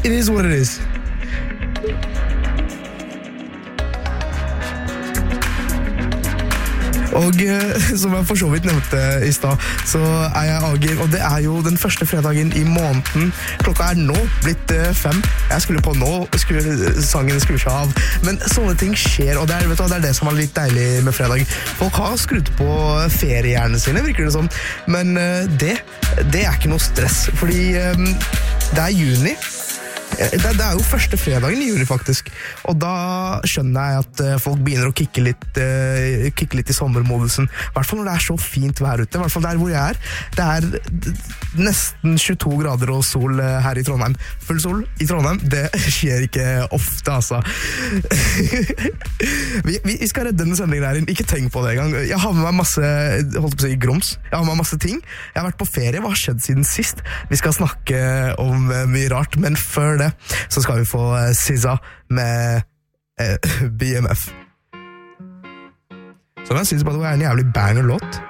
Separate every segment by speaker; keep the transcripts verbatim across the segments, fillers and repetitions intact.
Speaker 1: it is what it is. Og som jeg for så vidt nevnte I stad, så er jeg Agir, og det er jo den første fredagen I måneden. Klokka er nå blitt fem. Jeg skulle på nå, skulle, sangen skulle ikke av. Men sånne ting skjer, og det er, vet du, det er det som er litt deilig med fredag. Folk har skrudd på feriehjernene sine, virker det som. Men det, det er ikke noe stress, fordi det er juni. Det, det er jo første fredagen I juni faktisk, og da skjønner jeg at folk begynner å kikke litt, uh, kikke litt I sommermodusen, I hvert fall når det er så fint vær ute, I hvert fall der hvor jeg er. Det er nesten tjueto grader og sol her I Trondheim. Full sol I Trondheim, det skjer ikke ofte, altså. vi, vi skal redde denne sendingen her inn, ikke tenk på det en gang. Jeg har med meg masse, holdt på å si, grums. Jeg har med meg masse ting. Jeg har vært på ferie, hva har skjedd siden sist? Vi skal snakke om mye rart, men før det så skal vi få S Z A med eh, B M F. Så jeg synes bare det var en jævlig banger-låt.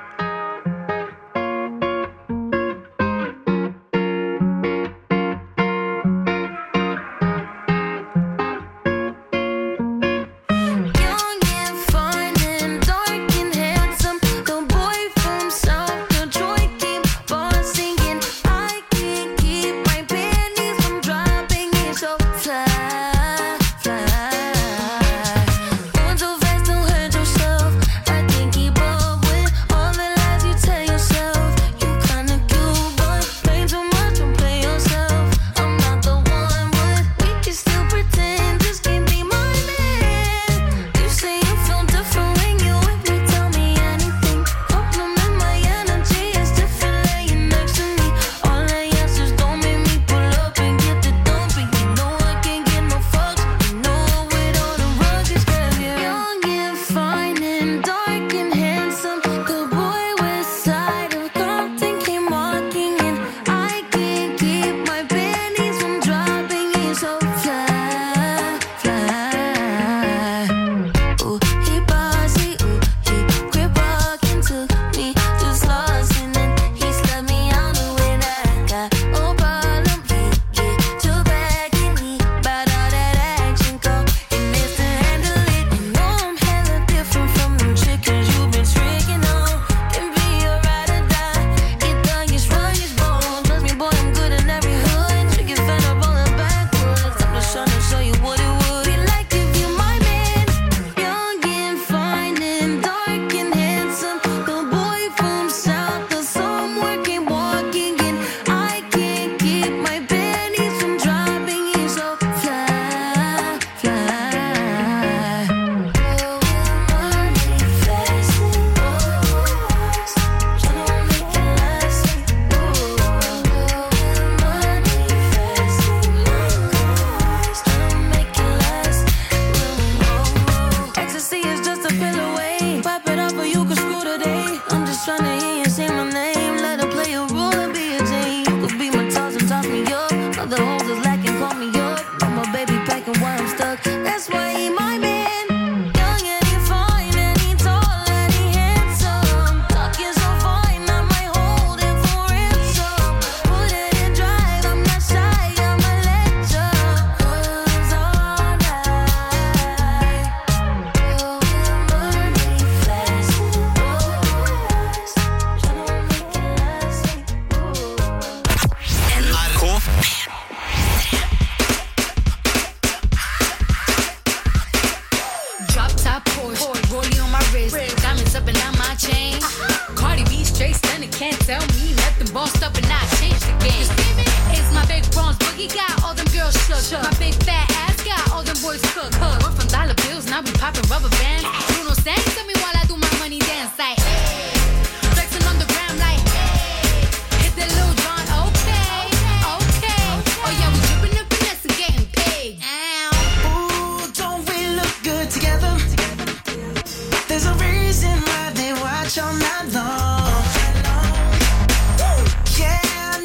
Speaker 2: All night long. Yeah.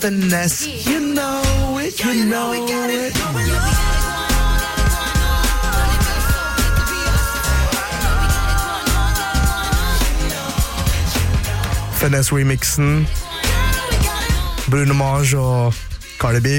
Speaker 1: finesse. You know it, you know it. Finesse-remixen. Bruno Mars og Cardi B.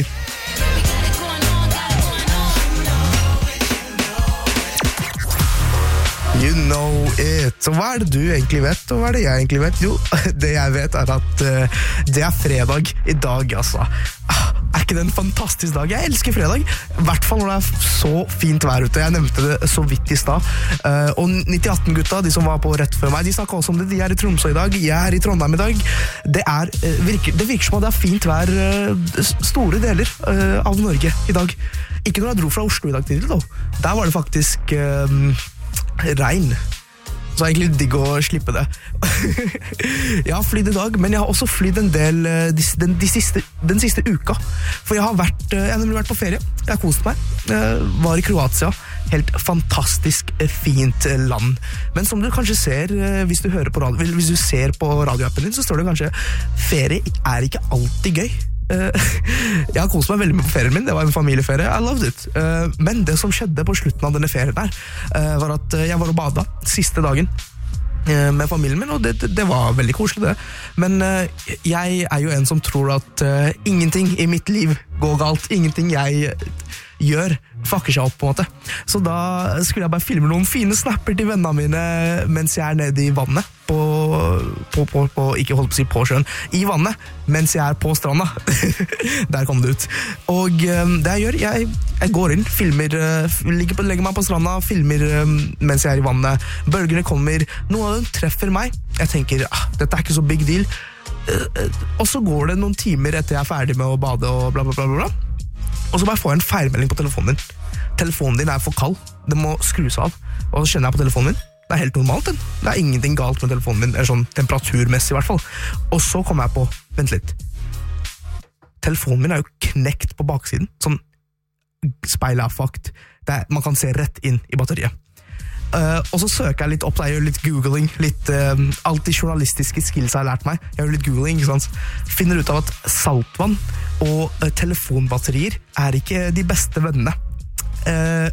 Speaker 1: You know it. Så hva er det du egentlig vet, og hva er det jeg egentlig vet? Jo, det jeg vet er at uh, det er fredag i dag, altså. Ah, er ikke det en fantastisk dag? Jeg elsker fredag, i hvert fall når det er så fint vær ute. Jeg nevnte det så vidt i stad. Uh, og nitti atten gutta, de som var på rett før meg, de snakket også om det. De er i Tromsø i dag, jeg er i Trondheim i dag. Det, er, uh, virker, det virker som at det er fint vær uh, store deler uh, av Norge i dag. Ikke når jeg dro fra Oslo i dag tidlig, da. Der var det faktisk... Uh, regn. Så er egentlig digg å slippe det. Jeg har flydd i dag, men jeg har også flydd en del de, den, de siste, den siste uka. For jeg har vært, jeg har nemlig vært på ferie. Jeg har kost meg. Jeg var i Kroatia. Helt fantastisk fint land. Men som du kanskje ser hvis du, hører på radio, hvis du ser på radioappen din, så står det kanskje ferie er ikke alltid gøy. Jeg har kost meg veldig mye på ferien min. Det var en familieferie, I loved it. Men det som skjedde på slutten av denne ferien der, var at jeg var og bada siste dagen med familien min, og det, det var veldig koselig det. Men jeg er jo en som tror at ingenting i mitt liv går galt. Ingenting jeg gjør fucker seg opp på en måte. Så da skulle jeg bare filme noen fine snapper til vennene mine mens jeg er nede i vannet på, på, på, på ikke holdt på å si på sjøen, i vannet mens jeg er på stranda. Der kom det ut. Og um, det jeg gjør, jeg, jeg går inn, filmer, uh, ligger på, legger meg på stranda, filmer um, mens jeg er i vannet. Bølgene kommer, noen av dem treffer meg. Jeg tenker, ah, dette er ikke så big deal. Uh, uh, og så går det noen timer etter jeg er ferdig med å bade og bla bla bla bla. Og så bare får jeg en feilmelding på telefonen din. Telefonen din er for kald. Det må skrus av. Og så kjenner jeg på telefonen min. Det er helt normalt, den. Det er ingenting galt med telefonen min, eller sånn temperaturmessig i hvert fall. Og så kommer jeg på, vent litt. Telefonen min er jo knekt på baksiden. Sånn speilet er fucked. Det er, man kan se rett inn i batteriet. Uh, og så søker jeg litt opp, jeg gjør litt googling, litt uh, alt de journalistiske skills jeg har lært meg. Jeg gjør litt googling, ikke sant? Finner ut av at saltvann og uh, telefonbatterier er ikke de beste vennene. Uh,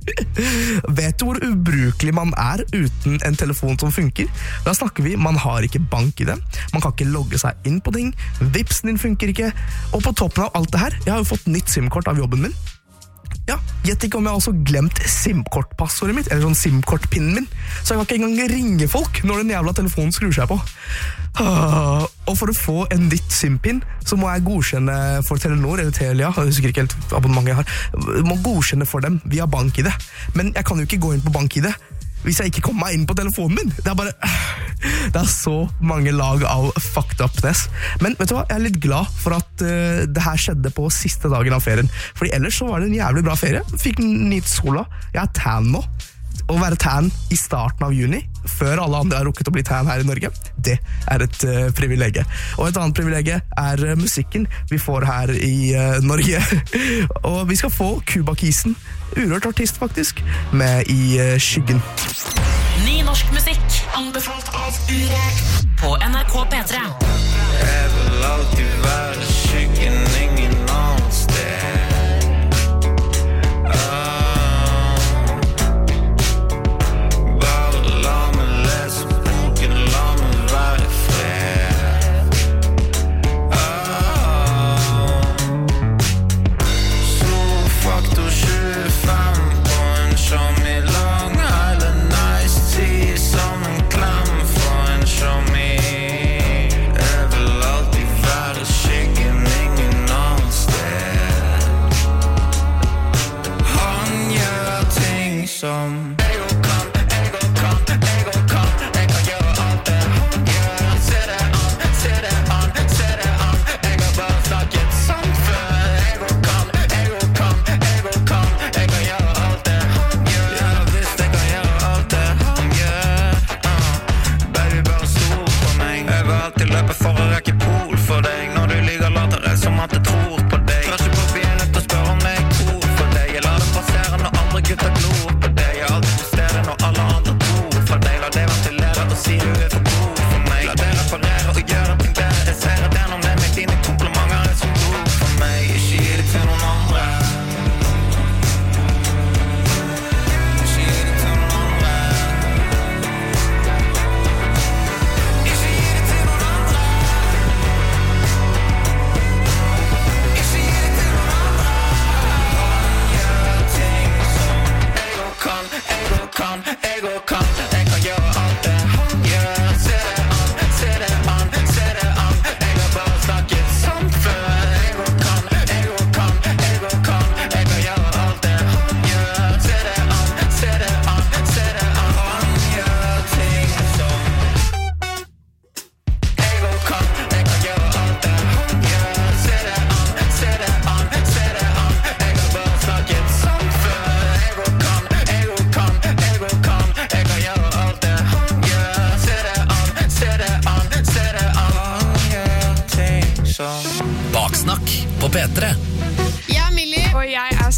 Speaker 1: vet du hvor ubrukelig man er uten en telefon som funker? Da snakker vi, man har ikke bank i det, man kan ikke logge seg inn på ting, vipsen din funker ikke, og på toppen av alt det her, jeg har jo fått nytt SIM-kort av jobben min. Ja, gjett ikke om jeg har også glemt SIM-kortpassordet mitt, eller sånn SIM-kortpinnen min, så jeg kan ikke engang ringe folk når den jævla telefonen skrur seg på. Ah, og for å få en nytt SIM-pin, så må jeg godkjenne for Telenor, eller Telia, jeg husker ikke helt abonnementet jeg har, jeg må godkjenne for dem via BankID. Men jeg kan jo ikke gå inn på BankID hvis jeg ikke kommer meg inn på telefonen min. Det er bare, det er så mange lag av fucked upness. Men vet du hva, jeg er litt glad for at uh, det her skjedde på siste dagen av ferien. Fordi ellers så var det en jævlig bra ferie. Fikk nytt sola. Jeg er tan nå. Å være tan i starten av juni, før alle andre har rukket å bli tan her i Norge, det er et uh, privilege. Og et annet privilege er uh, musikken vi får her i uh, Norge. Og vi skal få Cuba-kisen, urørt artist faktisk, med i uh, skyggen.
Speaker 2: Ny norsk musikk, anbefalt av Urørt, på N R K P tre.
Speaker 3: Jeg vil alltid være skyggen, ingen annen sted. Som gutta glor på deg. Jeg har alltid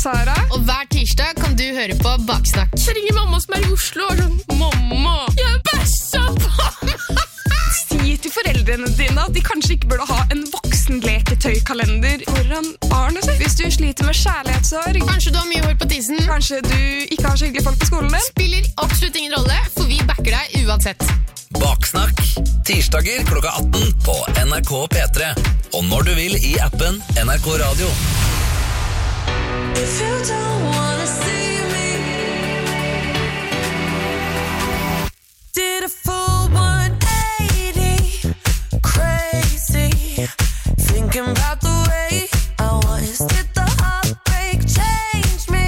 Speaker 4: Sara.
Speaker 5: Og hver tirsdag kan du høre på Baksnakk.
Speaker 4: Jeg ringer mamma som er i Oslo og er sånn, mamma, jeg bæsja på. Si til foreldrene dine at de kanskje ikke burde ha en voksenleketøykalender foran barnet sitt. Hvis du sliter med kjærlighetssorg.
Speaker 5: Kanskje du har mye hår på tissen.
Speaker 4: Kanskje du ikke har så hyggelige folk på skolen din.
Speaker 5: Spiller absolutt ingen rolle, for vi backer deg uansett.
Speaker 6: Baksnakk, tirsdager klokka atten på N R K P tre. Og når du vil i appen N R K Radio.
Speaker 7: If you don't wanna see me, did a full one eighty, crazy, thinking about the way I was. Did the heartbreak change me?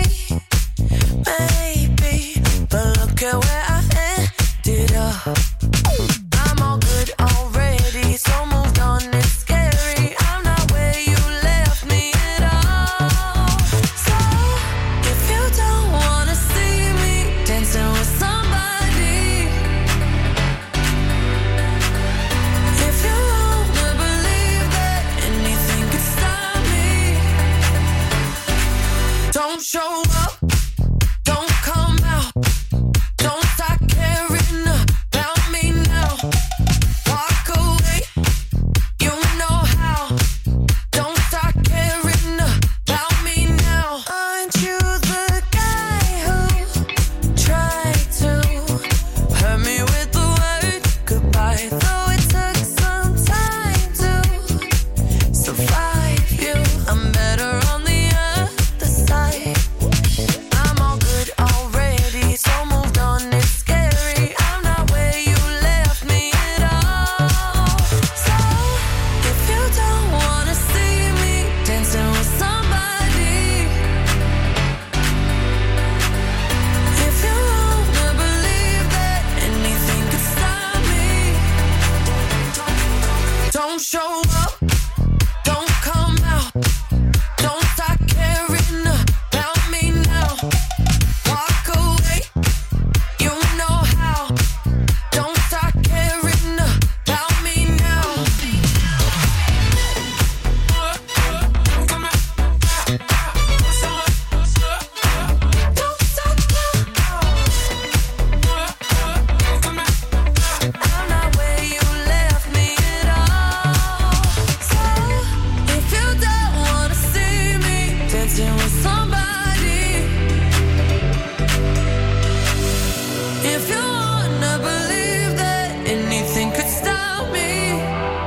Speaker 7: Maybe, but look at where I ended up. I'm all good already, so moved on, it's scary. I'm not where you left me at all. So, if you don't wanna see me dancing with somebody, if you wanna believe that anything could stop me, don't show up, don't come out, don't start caring about me now. Walk away, you know how. Don't start caring about me now. Aren't you the guy who tried to hurt me with the word goodbye? Though it took some time to survive you, I'm better on the other side. I'm all good already, so moved on, it's scary. I'm not where you left me at all. So, if you don't wanna see me dancing with somebody, if you wanna believe that anything could stop me, don't show up, don't come out, don't start caring about me now. Walk away, you know how. Don't start caring about me now. Don't stop I'm not where you left me at all. So, if you don't wanna see me dancing with somebody, if you wanna believe that anything could stop me,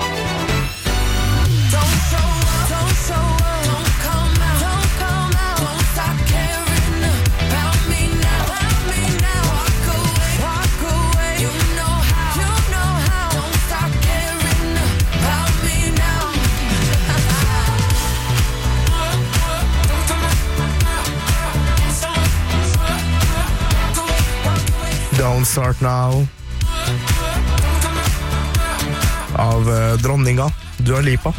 Speaker 7: don't show up, don't show up, don't come out, don't come out, don't stop caring about me now, about me now. Walk away, walk away, you know how, you know how. Don't stop caring about me now.
Speaker 1: Don't Start Now av eh, dronninga Dua Lipa.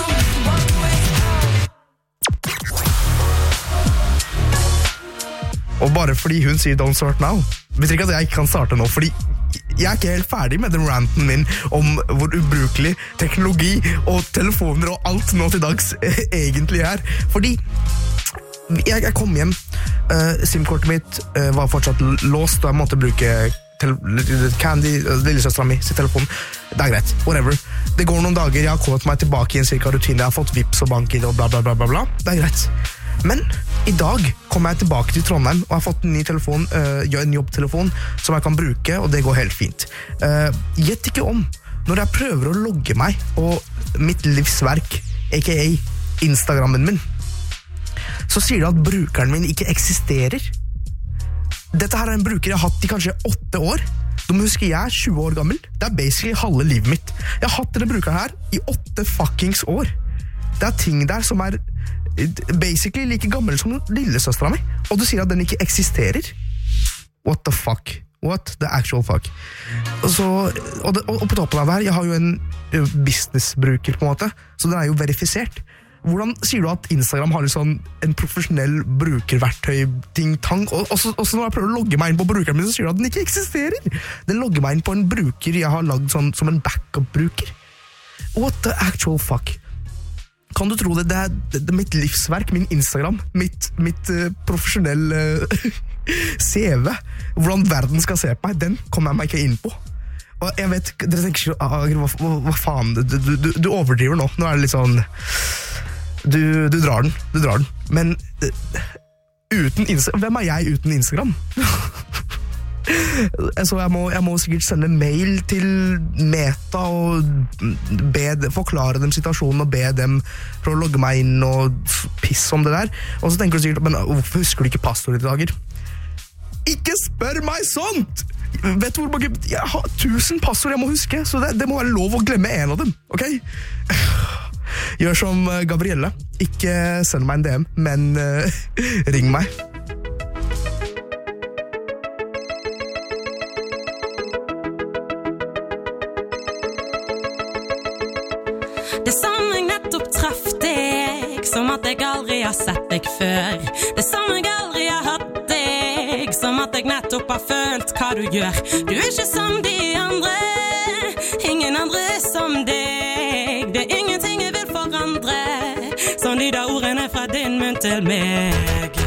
Speaker 1: Og bare fordi hun sier Don't Start Now, betyr ikke at jeg ikke kan starte nå, fordi jeg er ikke helt ferdig med den ranten min om hvor ubrukelig teknologi og telefoner og alt nå til dags eh, egentlig er. Fordi jeg, jeg kom hjem, uh, SIM-kortet mitt uh, var fortsatt låst, og jeg måtte bruke Candy, uh, lillesøstera mi, sitt telefon. Det er greit, whatever. Det går noen dager, jeg har kommet meg tilbake i en cirka rutine, jeg har fått Vips og bank-id og bla bla bla bla bla. Det er greit. Men i dag kommer jeg tilbake til Trondheim, og jeg har fått en ny telefon, uh, en jobbtelefon, som jeg kan bruke, og det går helt fint. Uh, gjett ikke om, når jeg prøver å logge meg, og mitt livsverk, aka Instagrammen min, så sier det at brukeren min ikke eksisterer. Dette her er en bruker jeg har hatt i kanskje åtte år. Du må huske, jeg er tjue år gammel. Det er basically halve livet mitt. Jeg har hatt denne brukeren her i åtte fuckings år. Det er ting der som er basically like gammel som lillesøstera mi, og du sier at den ikke eksisterer. What the fuck? What the actual fuck? Og, så, og, det, og på toppen av det her, jeg har jo en businessbruker på en måte, så den er jo verifisert. Hvordan sier du at Instagram har liksom en profesjonell brukerverktøy-ting-tang? Og også, også når jeg prøver å logge meg inn på brukeren min, så sier du at den ikke eksisterer. Den logger meg inn på en bruker jeg har lagd sånn, som en backup-bruker. What the actual fuck? kan du tro det, det er, det er mitt livsverk, min Instagram, mitt, mitt uh, profesjonelle uh, C V, hvordan verden skal se på meg, den kommer jeg meg ikke inn på. Og jeg vet, dere tenker ikke, ah, hva, hva, hva faen, du, du, du, du overdriver nå, nå er det litt sånn, du, du drar den, du drar den, men uh, uten Instagram, hvem er jeg uten Instagram? Så jeg må, jeg må sikkert sende mail til Meta og be, forklare dem situasjonen og be dem for å logge meg inn og pisse om det der. Og så tenker du sikkert, men hvorfor husker du ikke passordet i dager? Ikke spør meg sånt! Vet du hvor mange, jeg har tusen passord jeg må huske, så det, det må være lov å glemme en av dem, ok? Gjør som Gabrielle, ikke send meg en D M, men uh, ring meg.
Speaker 8: Det som jeg nettopp traff deg, som at jeg aldri har sett deg før. Det som jeg aldri har hatt deg, som at jeg nettopp har følt hva du gjør. Du er ikke som de andre, ingen andre som deg. Det er ingenting jeg vil forandre, som de der ordene fra din munn til meg.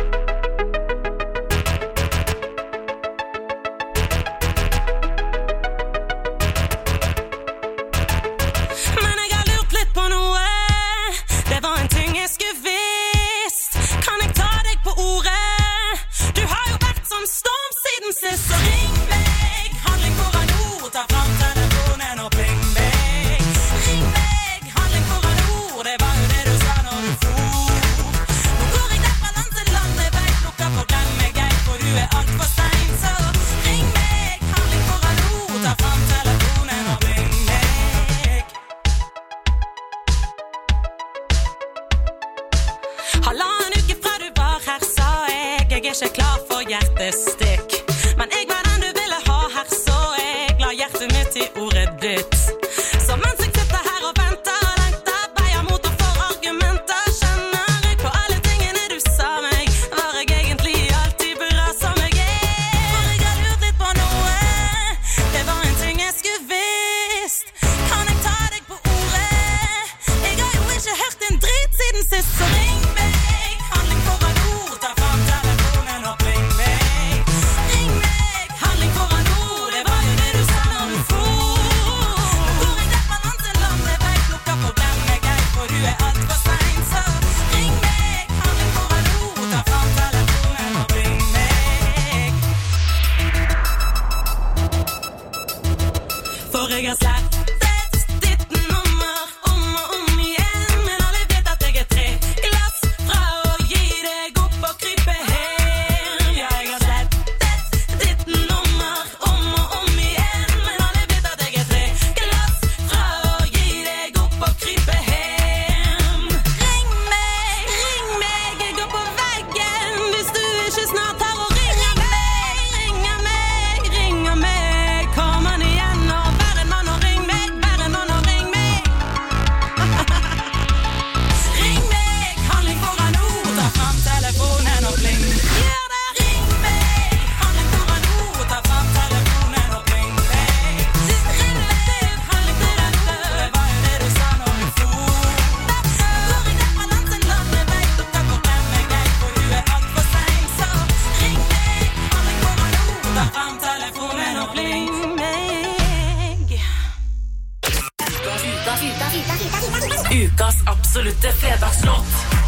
Speaker 2: Ukas absolutte fredagslåt.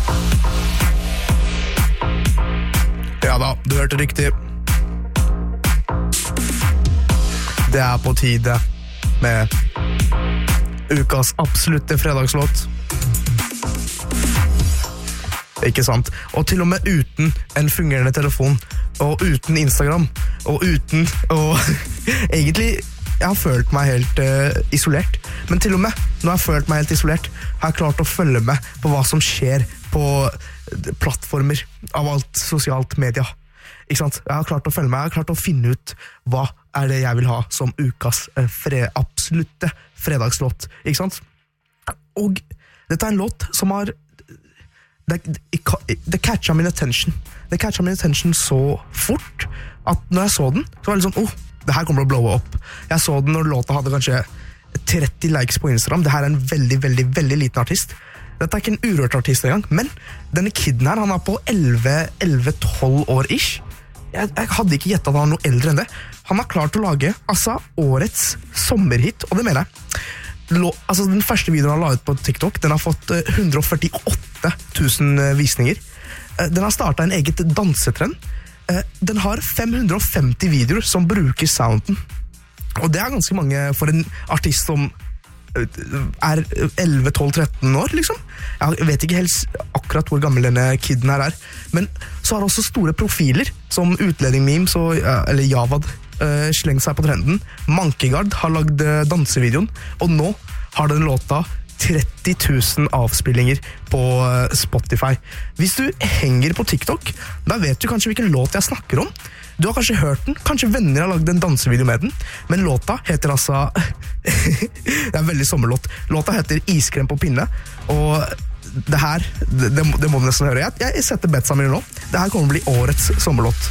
Speaker 1: Ja da, du hørte riktig. Det er på tide med ukas absolutte fredagslåt. Ikke sant? Og til og med uten en fungerende telefon, og uten Instagram, og uten, og egentlig, jeg har følt meg helt uh, isolert. Men til og med, når jeg har følt meg helt isolert, har jeg klart å følge med på hva som skjer på plattformer av alt sosialt media. Ikke sant? Jeg har klart å følge meg, jeg har klart å finne ut hva er det jeg vil ha som ukas uh, fre, absolutte fredagslåt. Ikke sant? Og dette er en låt som har det, det, det catcha min attention. Det catcha min attention så fort at når jeg så den, så var det litt sånn, oh, det her kommer til å blowe opp. Jeg så den når låta hadde kanskje tretti likes på Instagram. Det her er en veldig, veldig, veldig liten artist. Dette er ikke en urørt artist engang, men denne kiden her, han er på elleve tolv år ish. Jeg, jeg hadde ikke gjettet at han var noe eldre enn det. Han har klart å lage altså, årets sommerhit, og det mener jeg. Lå, altså, den første videoen han la ut på TikTok, den har fått uh, hundre og førtiåtte tusen uh, visninger. Uh, den har startet en eget dansetrend. Uh, den har fem hundre og femti videoer som bruker sounden. Og det er ganske mange for en artist som er elleve tolv tretten år, liksom. Jeg vet ikke helt akkurat hvor gammel denne kiden her er. Men så har også store profiler, som Utlending Memes og, eller Javad, uh, slengt seg på trenden. Mankegard har lagd uh, dansevideoen, og nå har den låta tretti tusen avspillinger på uh, Spotify. Hvis du henger på TikTok, da vet du kanskje hvilken låt jeg snakker om. Du har kanskje hørt den, kanskje venner har lagd en dansevideo med den, men låta heter altså det er en veldig sommerlåt. Låta heter Iskrem på pinne, og det her, det, det, det må du nesten høre. Jeg, jeg setter betsa mine nå. Det her kommer å bli årets sommerlåt.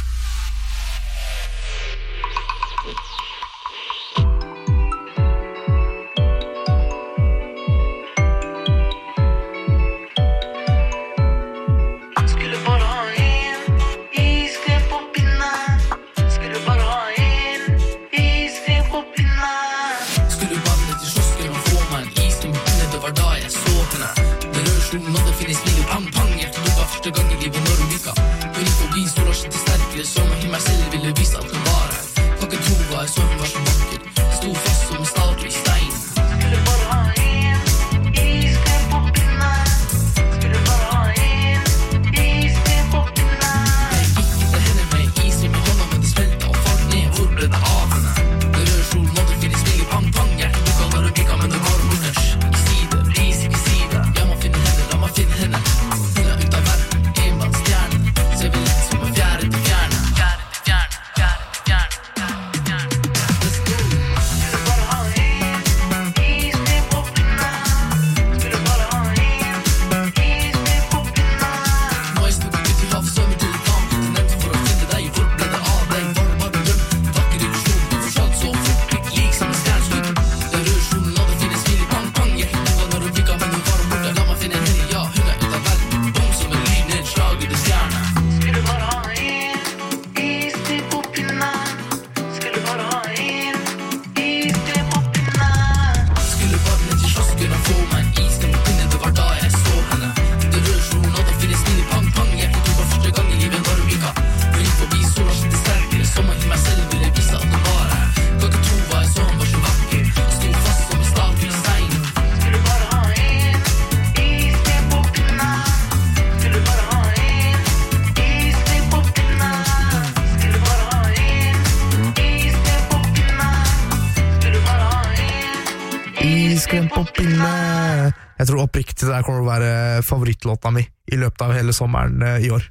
Speaker 1: Jeg tror oppriktig det kommer å være favorittlåta mi i løpet av hele sommeren i år.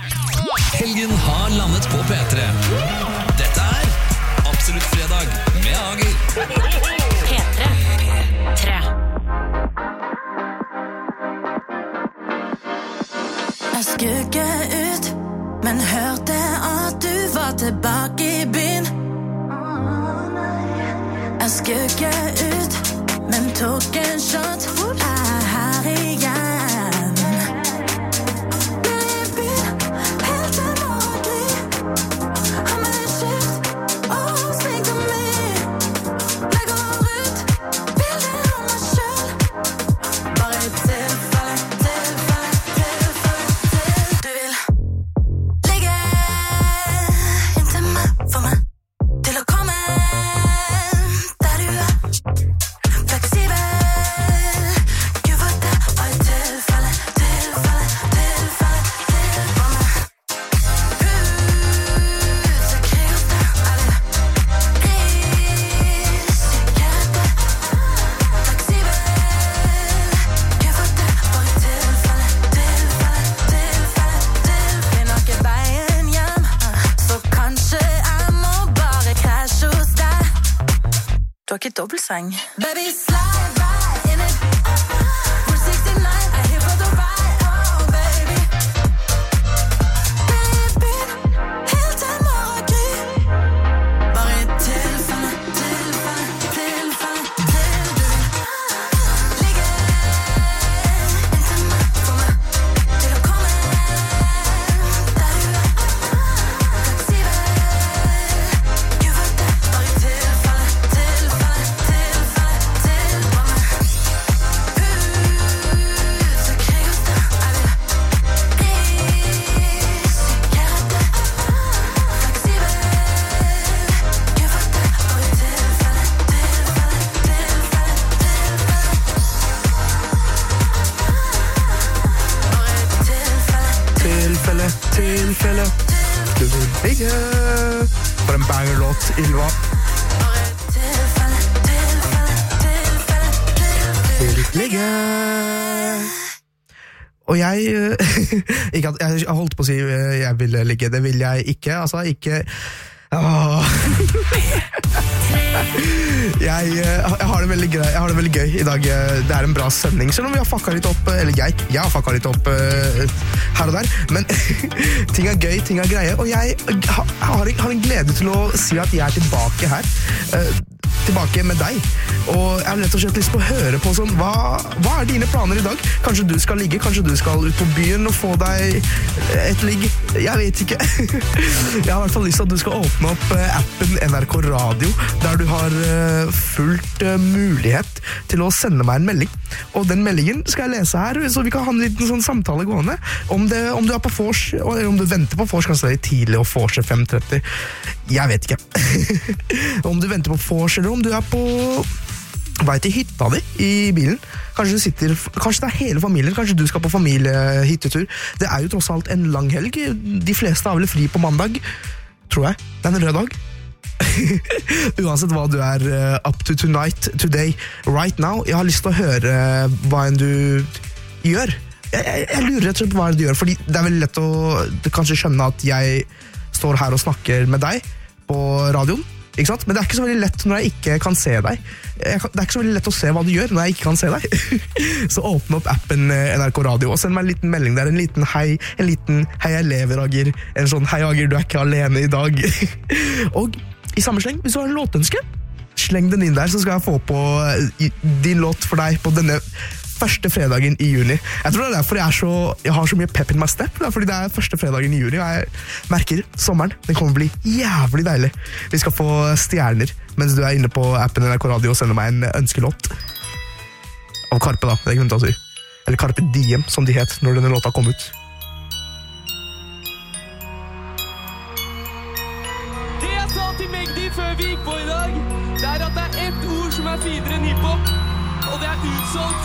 Speaker 6: Helgen har landet på P tre. Dette er Absolutt fredag med Ager.
Speaker 2: P tre. tre.
Speaker 9: Jeg skugge ut, men hørte at du var tilbake i byen. Jeg skugge ut, men tok en shot, er her igjen. Ble i byen, helt til morgen. Har med en skift, og sminker meg. Legger ut, bilder av meg selv. Bare i tilfelle, tilfelle, tilfelle, til du vil ligge inntil meg, for meg, til å komme der du er. Du har ikke dobbeltseng. Baby, slide right in it. We're sixty-nine, I hear for the ride. Oh, baby. Baby, helt til morgen. Bare i tilfelle, tilfelle, tilfelle, tilfelle.
Speaker 1: tilfelle du vil ligge. For en banger-låt, Ylva. Vil ligge. Og jeg, ikke at, jeg holdt på å si jeg vil ligge, det vil jeg ikke, altså ikke, åh. Jeg, jeg, har det veldig gøy, jeg har det veldig gøy i dag, det er en bra sending, selv om vi har fucka litt opp, eller jeg, jeg har fucka litt opp her og der, men ting er gøy, ting er greie, og jeg har, har en glede til å si at jeg er tilbake her, tilbake med deg, og jeg har rett og slett lyst på å høre på sånn, hva, hva er dine planer i dag? Kanskje du skal ligge, kanskje du skal ut på byen og få deg et ligg, jeg vet ikke. Jeg har i hvert fall lyst til at du skal åpne opp appen N R K Radio, der du har fullt mulighet til å sende meg en melding, og den meldingen skal jeg lese her, så vi kan ha en liten sånn samtale gående, om, det, om du er på vors, eller om du venter på vors, kanskje det er tidlig og vors er fem tretti, jeg vet ikke. Om du venter på vors, eller om du er på vei til hytta di i bilen, kanskje du sitter, kanskje det er hele familien, kanskje du skal på familiehyttetur, det er jo tross alt en lang helg, de fleste har vel fri på mandag, tror jeg, det er en rød dag. Uansett hva du er up to tonight, today, right now, jeg har lyst til å høre hva enn du gjør. Jeg, jeg, jeg lurer rett og slett hva du gjør, fordi det er veldig lett å kanskje skjønne at jeg står her og snakker med deg på radioen, ikke sant? Men det er ikke så veldig lett når jeg ikke kan se deg. Jeg kan, det er ikke så veldig lett å se hva du gjør når jeg ikke kan se deg. Så åpne opp appen N R K Radio og send meg en liten melding der, en liten hei, en liten hei jeg lever, Ager. En sånn hei, Ager, du er ikke alene i dag. Og i samme sleng, hvis du har en låtønske, sleng den inn der, så skal jeg få på din låt for deg på denne første fredagen i juni. Jeg tror det er derfor jeg, er så, jeg har så mye pep in my step. Det er fordi det er første fredagen i juni, og jeg merker sommeren. Den kommer til å bli jævlig deilig. Vi skal få stjerner mens du er inne på appen N R K Radio og sender meg en ønskelåt. Av Karpe da, det er grunnen til å si. Eller Carpe Diem, som de het når denne låta kom ut.
Speaker 10: Det jeg sa til Magdi før vi gikk på i dag, det er at det er ett ord som er finere enn hiphop, og det er utsolgt.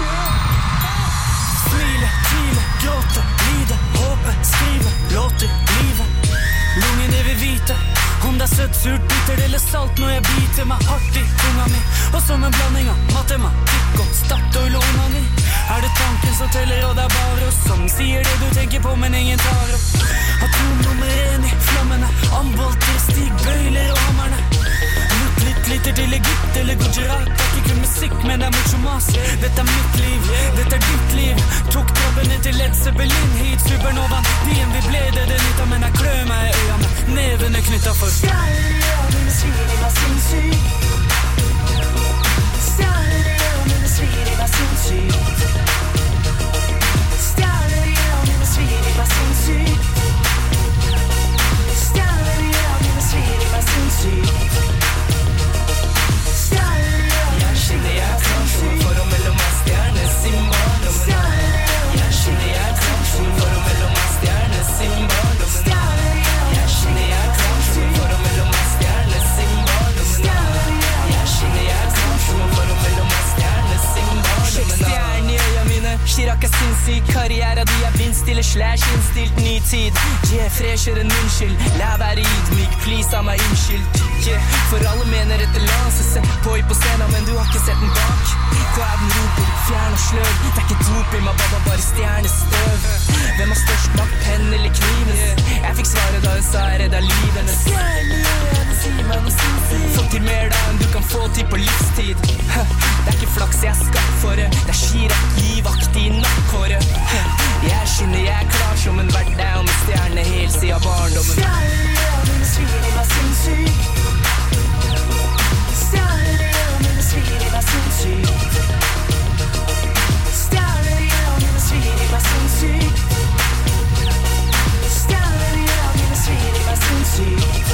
Speaker 11: Smile, tvile, gråte, lide, håpe, skrive, låter, livet. Lungene vil vite om det er søtt, surt, bitter eller salt når jeg biter meg hardt i tunga mi. Og som en blanding av matematikk og Statoil og onani. Er det tanken som teller, og det er bare oss som sier det du tenker på, men ingen tar opp. Atom nummer en i flammene, ambolter, stig, bøyler og hammerne. Lutt litt, lytter til Egypt eller Gujarat. Det er ikke kun musikk, men det er mucho mas. Dette er mitt liv, dette er ditt liv. Tok trappen ned til Led Zeppelin, hit supernovan. Bien vi ble det det nytta, men jeg klør meg i øynene. Nevene knytta for
Speaker 9: Stjerner i øynene svir i meg sinnssykt. Stjerner i øynene svir i meg sinnssykt. Stjerner i øynene svir i meg sinnssykt. Stjerner i øynene svir i meg sinnssykt. Stjerner i øynene svir i meg sinnssykt.
Speaker 11: For å mellom meg stjerne sin barndom. Jeg skinner jeg transjon for å mellom meg stjerne sin barndom. Jeg skinner jeg transjon for å mellom meg stjerne sin barndom. Jeg skinner jeg transjon for å mellom meg stjerne sin barndom. Sjekk stjerne i øya mine, Chirac er sinnssyk. Karriere de er vindstille slash innstilt ny tid. Jeg fresher en unnskyld, la være ydmyk, please av meg unnskyld. Yeah. For alle mener etter lanse, se på på scenen, men du har ikke sett den bak. Hva er den roper, fjern og sløv. Det er ikke dop i meg, baba, bare stjernestøv. Hvem har størst makt, penn eller kniven? Jeg fikk svaret da hun sa jeg redda liv hennes.
Speaker 9: Stjerner i øynene sier meg noe sinnssykt.
Speaker 11: Få til mer da enn du kan få til på livstid. Det er ikke flaks jeg er skapt for det. Det er Chirac givaktig i nakkhåret. Jeg skinner, jeg er klar som en hverdag med stjerne helt siden barndommen.
Speaker 9: Stjerner i øynene svir i meg sinnssykt. Stjerner i øynene svir i meg sinnssykt. Stjerner i øynene svir i meg sinnssykt. Stjerner i øynene svir i meg sinnssykt.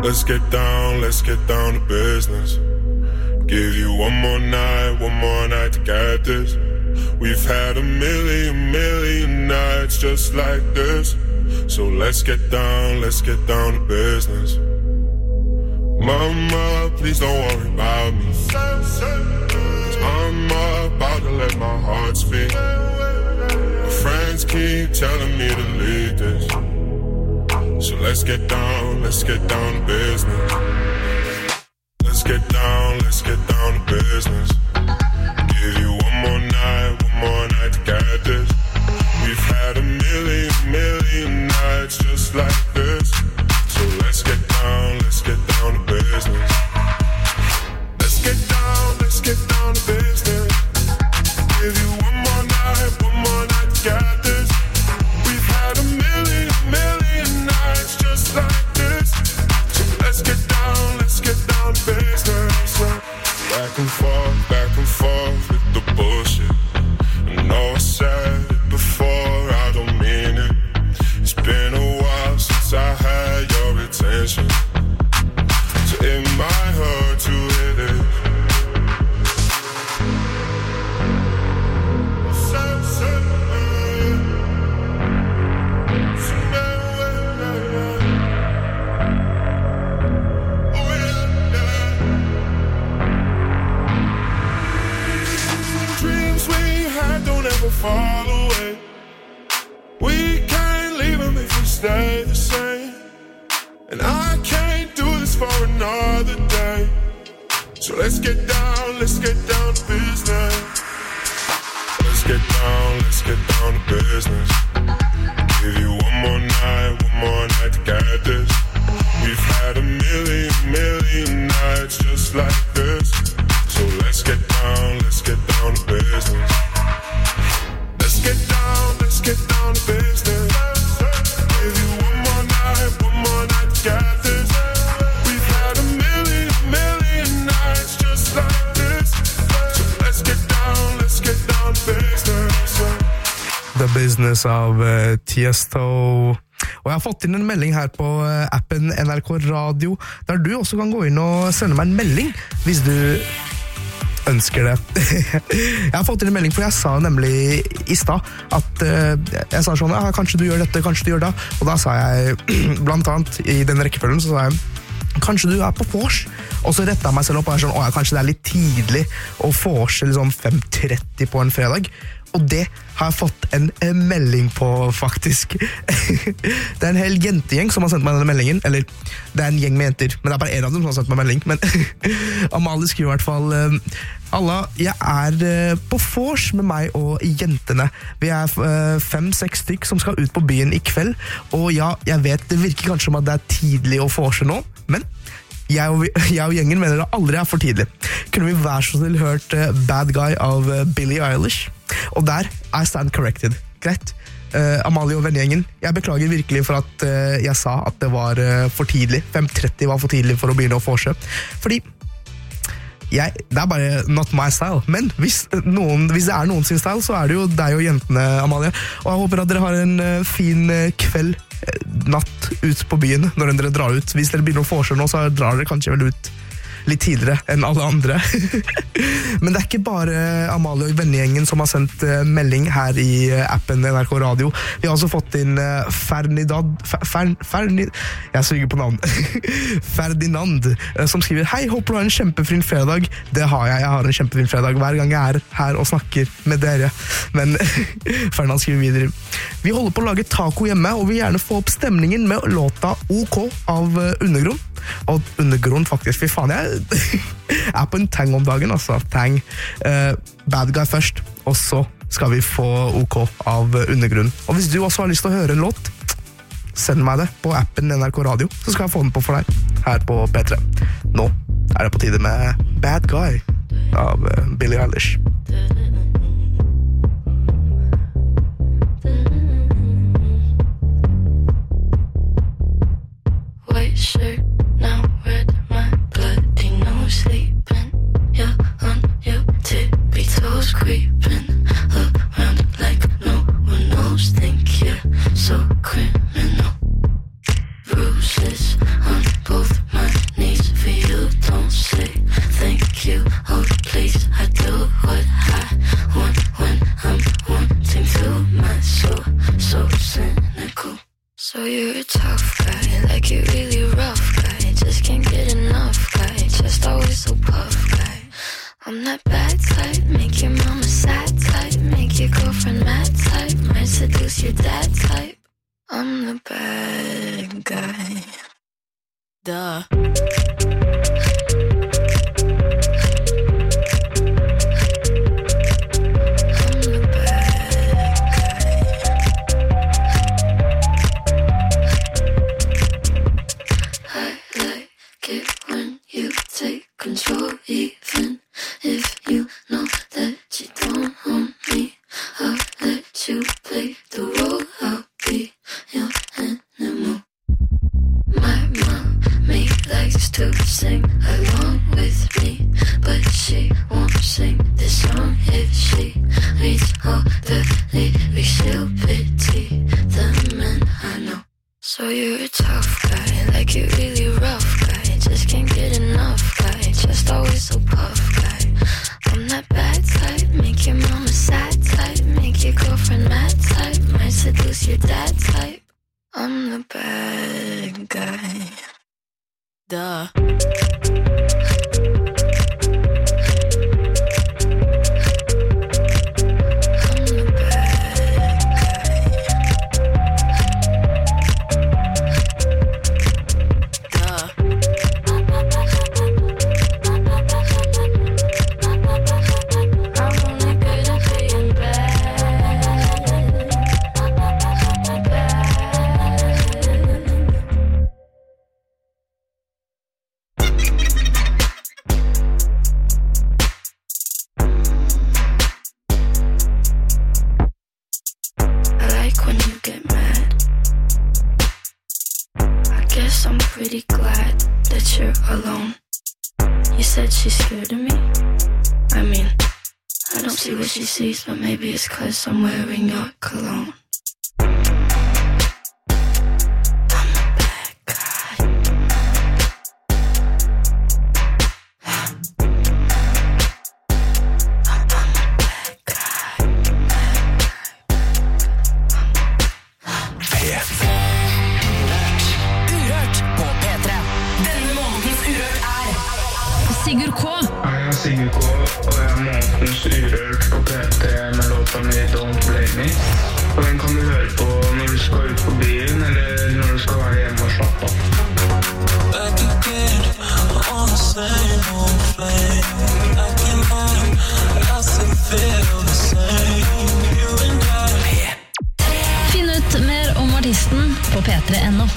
Speaker 12: let's get down, let's get down to business. Give you one more night, one more night to get this. We've had a million, million nights just like this. So let's get down, let's get down to business. Mama, please don't worry about me. I'm about to let my heart speak. My friends keep telling me to leave this. So let's get down, let's get down to business. Let's get down, let's get down to business. Give you one more night, one more night to get this. We've had a million, million nights just like this. So let's get down, let's get down to business. Let's get down, let's get down to business. Give you one more night, one more night to get this. We've had a million, million nights just like this. So let's get down, let's get down to business. Back and forth, back and forth with the bullshit. I know I said it before, I don't mean it. It's been a while since I had your attention. So it might hurt to hit it. Dreams we had don't ever fall away. We can't leave them if we stay the same. And I can't do this for another day. So let's get down, let's get down to business. Let's get down, let's get down to business. Give you one more night, one more night to get this. We've had a million, million nights just like this. So let's get down, let's get down to business. Let's get down, let's get down to business. Give you one more night, one more night to get this. We've had a million, million nights just like this. So let's get down, let's get down to business.
Speaker 1: The Business av uh, Tiesto. Og jeg har fått inn en melding her på uh, appen N R K Radio, der du også kan gå inn og sende meg en melding hvis du ønsker det. Jeg har fått inn en melding, for jeg sa nemlig i stad at uh, jeg sa sånn, ja, kanskje du gjør dette, kanskje du gjør det. Og da sa jeg, blant annet i den rekkefølgen, så sa jeg, kanskje du er på vors. Og så rettet jeg meg selv opp og jeg sånn, åja, kanskje det er litt tidlig å vorse liksom fem tretti på en fredag. Og det har jeg fått en, en melding på, faktisk. Det er en hel jentegjeng som har sendt meg denne meldingen. Eller, det er en gjeng med jenter, men det er bare en av dem som har sendt meg melding. Men Amalie skriver i hvert fall, Alla, jeg er på vors med meg og jentene. Vi er fem-seks stykk som skal ut på byen i kveld. Og ja, jeg vet, det virker kanskje som at det er tidlig å vorse nå, men jeg og, jeg og gjengen mener det aldri er for tidlig. Kunne vi være så snill hørt uh, Bad Guy av uh, Billie Eilish? Og der, I stand corrected. Greit. Uh, Amalie og vennegjengen, jeg beklager virkelig for at uh, jeg sa at det var uh, for tidlig. fem tretti var for tidlig for å begynne å vorse. Fordi jeg, det er bare not my style. Men hvis, noen, hvis det er noen sin style, så er det jo deg og jentene, Amalie. Og jeg håper at dere har en uh, fin uh, kveld, uh, natt ut på byen når dere drar ut. Hvis dere begynner å vorse nå, så drar dere kanskje vel ut litt tidligere enn alle andre. Men det er ikke bare Amalie og vennegjengen som har sendt uh, melding her i uh, appen N R K Radio. Vi har også fått inn uh, Ferdinand Fer, Fer, Ferdinand jeg suger på navn Ferdinand, uh, som skriver: hei, håper du har en kjempefin fredag. Det har jeg, jeg har en kjempefin fredag hver gang jeg er her og snakker med dere. Men Ferdinand skriver videre: vi holder på å lage taco hjemme og vil gjerne få opp stemningen med låta OK av uh, Undergrunn. Og Undergrunn, faktisk, fy faen, jeg er på en tang om dagen, altså, tang. Uh, Bad Guy først, og så skal vi få OK av Undergrunn. Og hvis du også har lyst til å høre en låt, send meg det på appen N R K Radio, så skal jeg få den på for deg her på P tre. Nå er det på tide med Bad Guy av uh, Billie Eilish.
Speaker 9: White shirt, now red, my bloody nose sleeping. You're on your tippy toes, creeping around like no one knows. Think you're so criminal. Bruises on both my enough guy, just always so puff guy. I'm that bad type, make your mama sad type, make your girlfriend mad type, might seduce your dad type. I'm the bad guy.
Speaker 5: Duh.
Speaker 9: Pretty glad that you're alone. You said she's scared of me. I mean, I don't see what she sees, but maybe it's 'cause I'm wearing your cologne.
Speaker 2: Sigurd K.
Speaker 13: Jeg er Sigurd K, og jeg er månedens urørt på P tre med låta mi Don't Blame Me. Og den kan du høre på når du skal ut på byen, eller når du skal være hjemme og slappe av.
Speaker 3: Back again, on the same old flame. I can't find, I still feel the same. You and I.
Speaker 2: Finn ut mer om artisten på p tre punktum no.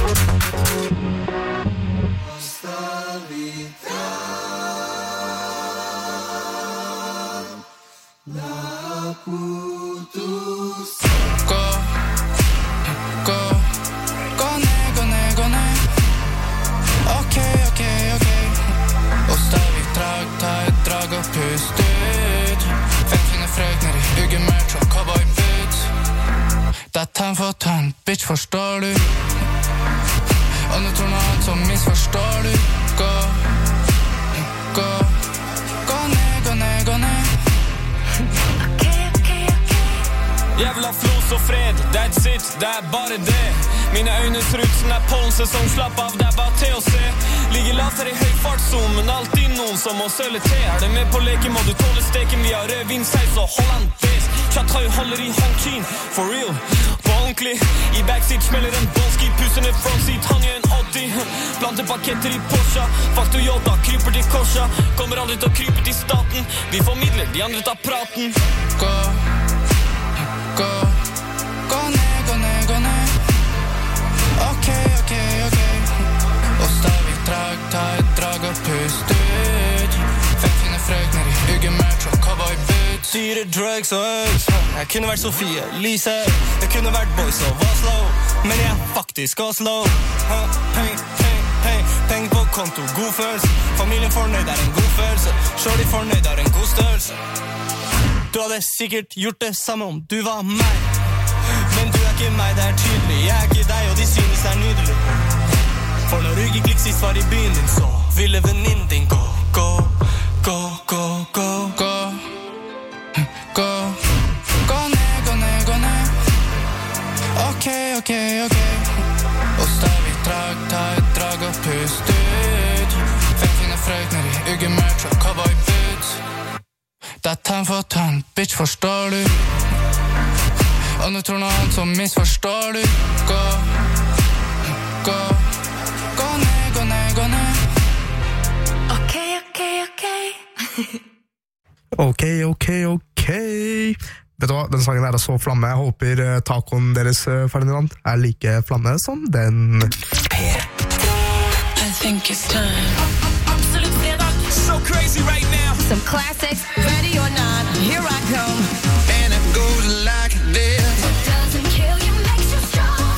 Speaker 13: Pust ut. Fem fine frøkner i huggemørk og cowboyboots. Det er tann for tann, bitch, forstår du? Og nå tror noe annet som misforstår du. Gå, gå, gå ned, gå ned, gå ned.
Speaker 10: Jævla flos og fred, that's it, det er bare det. Mine øyne ser ut som det er pollensesong, slapp av, det er bare til å se. Ligger lavt her i høy fartszone, men alltid noen som må søle til. Er det med på leken, må du tåle steken, vi har rødvin, saus og Holland best. Chatrøy holder i Hongkong, for real, på ordentlig. I backseat smeller en bonski, puser ned frontseat, han gjør en åtti. Planter paketter i Porsche, faktor Jota, kryper til korsa. Kommer aldri til å krype til staten, vi formidler, de andre tar praten.
Speaker 13: Gå, gå, gå ned, gå ned, gå ned. Ok, ok, ok. Og stadig drag, ta et drag og pust ut. Fem fine frøkner i huggemørk og cowboyboots.
Speaker 10: Syre, drugs og øs. Jeg kunne vært Sofie, Lise. Jeg kunne vært boys og var slow. Men jeg er faktisk også slow. Peng, peng, peng, peng på konto, god følelse. Familien fornøyd er en god følelse. Shorty fornøyd er en god størrelse. Du hadde sikkert gjort det samme om du var meg. Men du er ikke meg, det er tydelig. Jeg er ikke deg, og de synes det er nydelig. For når du gikk sist var i byen din, så ville venninnen din gå. Gå, gå, gå, gå, gå.
Speaker 13: Gå, gå ned, gå ned, gå ned. Ok, ok, ok. Og stadig drag, ta et drag og pust ut. Fem fine frøkner i huggemørk og cowboyboots. Det er tann for tann, bitch, forstår du? Og nå tror noe annet som misforstår du. Gå, gå, gå ned, gå ned, gå ned.
Speaker 9: Ok, ok, ok.
Speaker 1: Ok, ok, ok. Vet du hva, den sangen er så flamme. Jeg håper uh, tacoen deres, uh, Ferdinand, er like flamme som den.
Speaker 2: P tre.
Speaker 7: I think it's time.
Speaker 2: Absolutt fredag.
Speaker 10: So crazy right now.
Speaker 7: Some classics, ready or not, here I come.
Speaker 3: And it goes like this.
Speaker 9: What doesn't kill you makes you strong.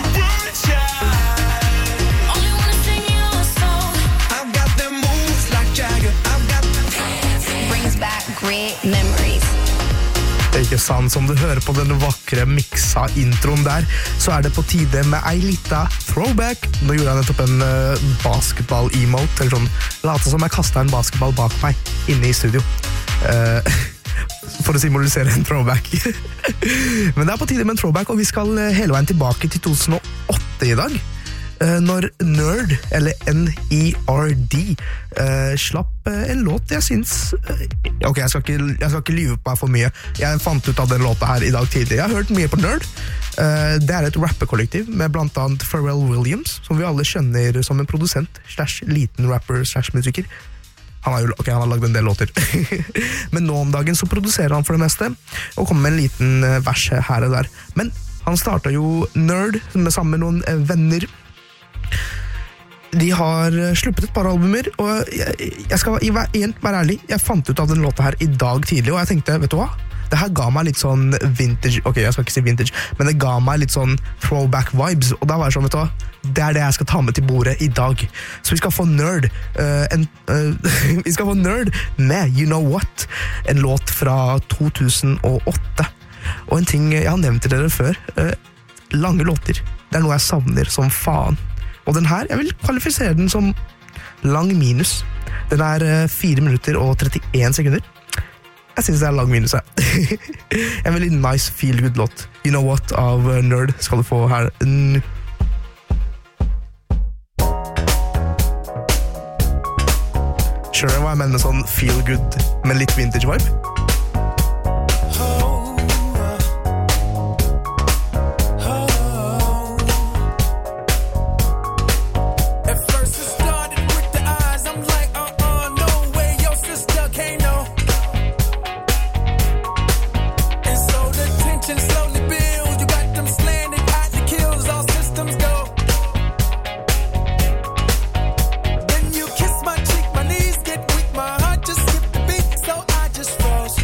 Speaker 9: Only wanna sing your song.
Speaker 3: I've got them moves like Jagger. I've got
Speaker 7: Brings back great memories.
Speaker 1: Ikke Ikke sant, som du hører på den vakre miksa introen der, så er det på tide med ei lita throwback. Nå gjorde jeg nettopp en uh, basketball-emote, eller sånn, late som jeg kastet en basketball bak meg, inne i studio. Uh, for å symbolisere en throwback. Men det er på tide med en throwback, og vi skal hele veien tilbake til to tusen og åtte i dag. Når Nerd, eller N E R D, uh, slapp uh, en låt jeg synes uh, Ok, jeg skal, ikke, jeg skal ikke lyve på meg for mye. Jeg fant ut av den låta her i dag tidlig. Jeg har hørt mye på Nerd. Uh, det er et rapperkollektiv med blant annet Pharrell Williams, som vi alle skjønner som en produsent slash liten rapper slash musiker. Han har jo okay, han har lagd en del låter. Men nå om dagen så produserer han for det meste, og kommer med en liten uh, vers her og der. Men han startet jo Nerd med sammen med noen uh, venner. De har sluppet et par albumer, og jeg, jeg skal igjen være ærlig, jeg fant ut av den låta her i dag tidlig, og jeg tenkte, vet du hva? Det her ga meg litt sånn vintage, ok, jeg skal ikke si vintage, men det ga meg litt sånn throwback vibes, og da var det sånn, vet du hva? Det er det jeg skal ta med til bordet i dag. Så vi skal få Nerd, uh, en, uh, vi skal få Nerd med You Know What, en låt fra to tusen og åtte. Og en ting jeg har nevnt til dere før, uh, lange låter, det er noe jeg savner som faen. Og den her, jeg vil kvalifisere den som lang minus. Den er uh, fire minutter og trettien sekunder. Jeg synes det er lang minus, jeg. En veldig nice feel-good låt. You Know What av uh, Nerd skal du få her. N- Skjønner du hva jeg mener med sånn feel-good, men litt vintage-vibe?
Speaker 7: Then you kiss my cheek, my knees get weak, my heart just skipped a beat, so I just froze.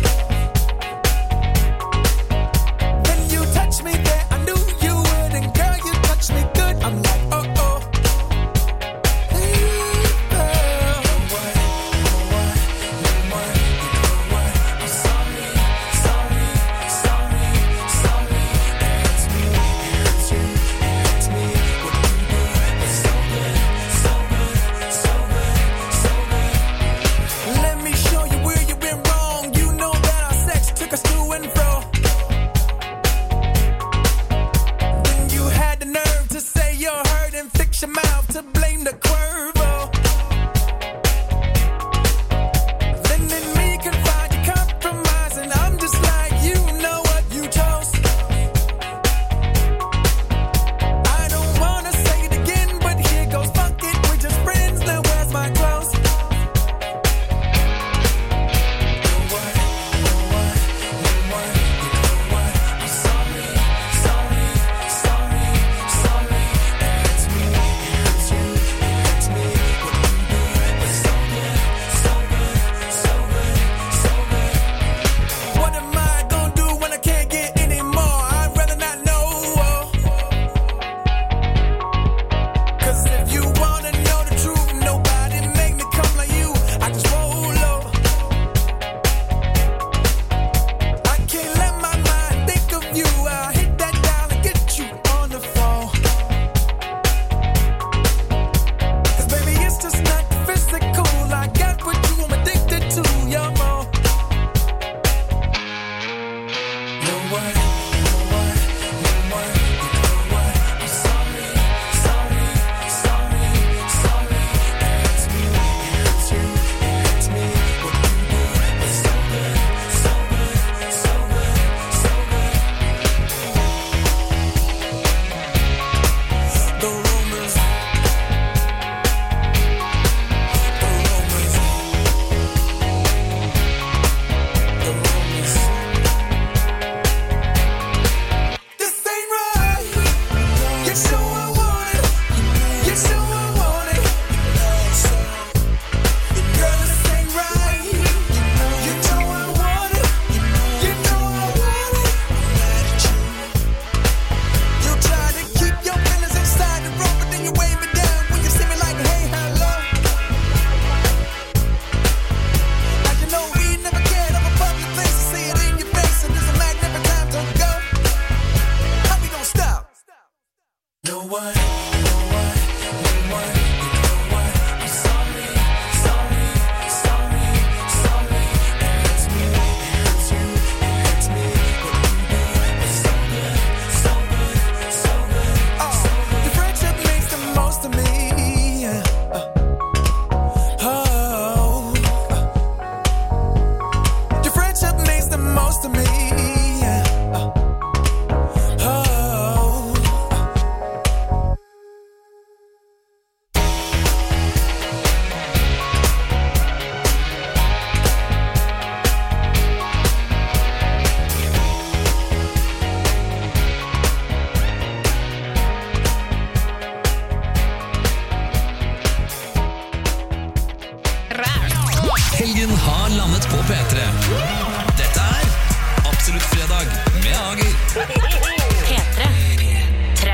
Speaker 6: Helgen har landet på P tre. Dette er Absolutt fredag med Ager.
Speaker 2: P tre. tre.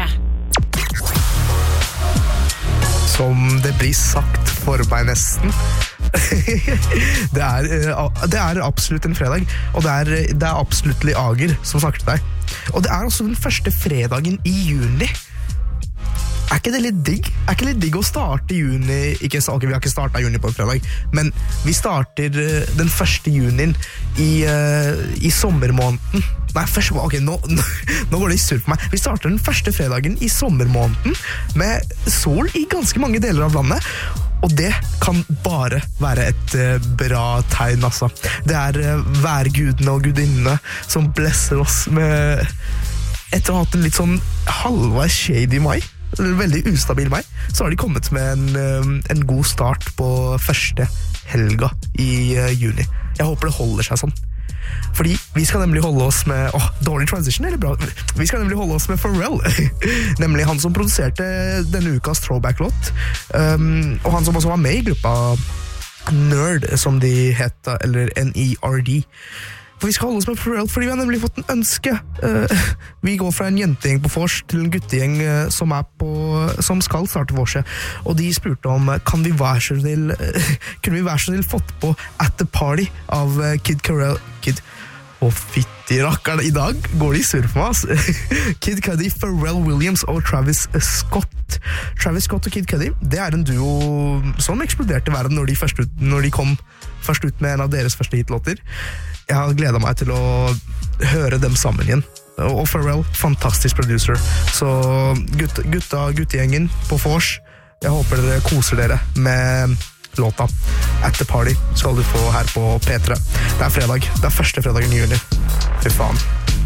Speaker 1: Som det blir sagt for meg nesten. det, er, det er absolutt en fredag, og det er, det er absolutt Ager som snakker til deg. Og det er også den første fredagen i juni. Er ikke det litt digg? Er ikke det litt digg å starte juni? Ikke, ok, vi har ikke startet juni på en fredag, men vi starter uh, den første junien i, uh, i sommermåneden. Nei, først, ok, nå, nå, nå går det i surr for meg. Vi starter den første fredagen i sommermåneden med sol i ganske mange deler av landet. Og det kan bare være et uh, bra tegn, altså. Det er uh, værgudene og gudinnene som blesser oss med, etter å ha hatt en litt sånn halvveis shady mai, veldig ustabil mai, så har de kommet med en, en god start på første helga i uh, juni. Jeg håper det holder seg sånn. Fordi vi skal nemlig holde oss med åh, dårlig transition, eller bra? Vi skal nemlig holde oss med Pharrell. Nemlig han som produserte denne ukas throwback-låt. Um, og han som også var med i gruppa Nerd, som de heter, eller N E R D. For vi skal holde oss med Pharrell, fordi vi har nemlig fått en ønske. Uh, vi går fra en jentegjeng på vors til en guttegjeng uh, som, er på, som skal starte vorset. Og de spurte om, uh, kan vi være så til, uh, kunne vi være så til fått på At The Party av uh, Kid Carell, Kid, og fytti rakkeren, i dag går de surr for meg, ass. Kid Cudi, Pharrell Williams og Travis Scott. Travis Scott og Kid Cudi, det er en duo som eksploderte i verden når de, først ut, når de kom først ut med en av deres første hitlåter. Jeg har gledet meg til å høre dem sammen igjen. Og Pharrell, fantastisk producer. Så gutta, gutta guttegjengen på vors, jeg håper dere koser dere med låta At The Party skal du få her på P tre. Det er fredag, det er første fredagen i juni. Fy faen.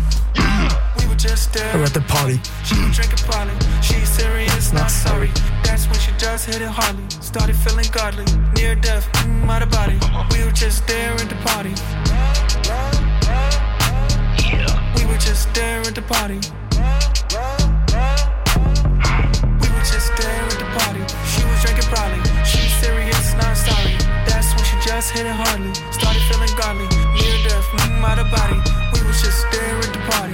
Speaker 1: We're at the party.
Speaker 14: She drinking Polly. She's serious, not sorry. That's when she just hit it hardly. Started feeling godly. Near death, mm, out of body. We were just there at the party. We were just there at the party. We were just there at the party. She was drinking Polly. She's serious, not sorry. That's when she just hit it hardly. Started feeling godly. Near death, mm, out of body. We were just there at the party.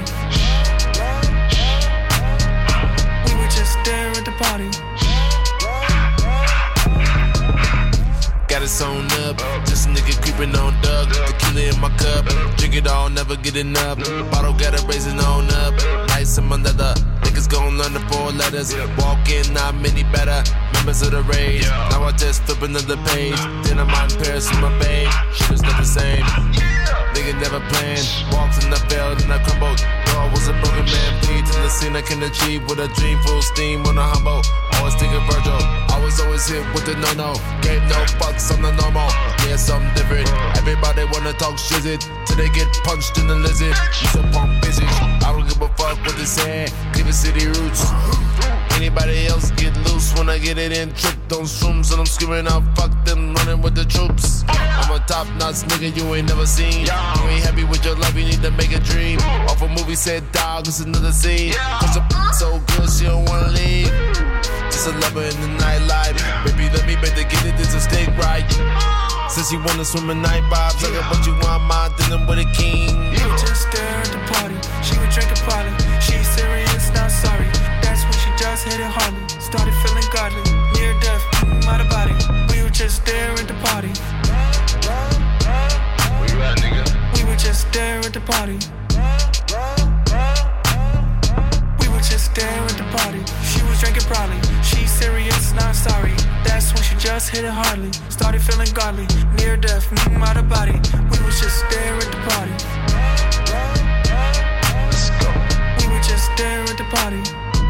Speaker 14: Just there at the party.
Speaker 15: Got it sewn up, just a nigga creeping on Doug. Tequila in my cup, drink it all, never get enough. Bottle got it raising on up, nice in my leather. Niggas gon' learn the four letters. Walk in, not many better. Members of the rage. Now I just flip another page. Then I'm out in Paris with my babe. Shit is not the same. Nigga never planned. Walked and I failed and I crumbled. Though I was a broken man, bleed to the scene I can achieve with a dream full steam on a humble. Always thinking Virgil. Always always hit with the no-no. Gave no fucks on the normal. Yeah, something different. Everybody wanna talk shit till they get punched in the lizard. You so punk bitches. I don't give a fuck what they say. Cleveland City roots. Anybody else get loose when I get it in. Tripped on shrooms and I'm screaming out, fuck them, running with the troops. I'm a top-notch nigga you ain't never seen. You ain't happy with your life, you need to make a dream. Off a movie said, dog, it's another scene. Cause your so good, she don't wanna leave. Just a lover in the nightlife. Baby, let me bet to get it, this a stick right. Since she wanna swim in night vibes, I got what you want, my dealing with a king.
Speaker 14: We were just there at the party. She was drinking Polly. She's serious, not sorry. That's when she just hit it hardly. Started feeling godly. Near death, mm, out of body. We were just there at the party.
Speaker 15: Where you at, nigga?
Speaker 14: We were just there at the party. We were just there at the party. She was drinking Polly. She's serious, not sorry. That's when she just hit it hardly. Started feeling godly. Near death, mm, out of body. We were just there at the party.
Speaker 15: Let's go.
Speaker 14: We were just there at the party.